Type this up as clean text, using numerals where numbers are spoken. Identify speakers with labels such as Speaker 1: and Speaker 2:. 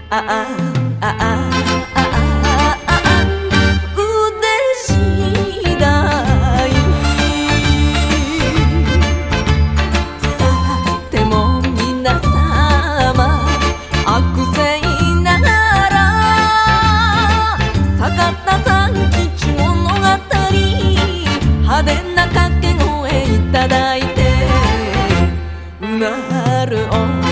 Speaker 1: ああああああ嬉しいだい。さても皆様悪性ながら坂田さん吉物語派手な掛け声いただいてうなる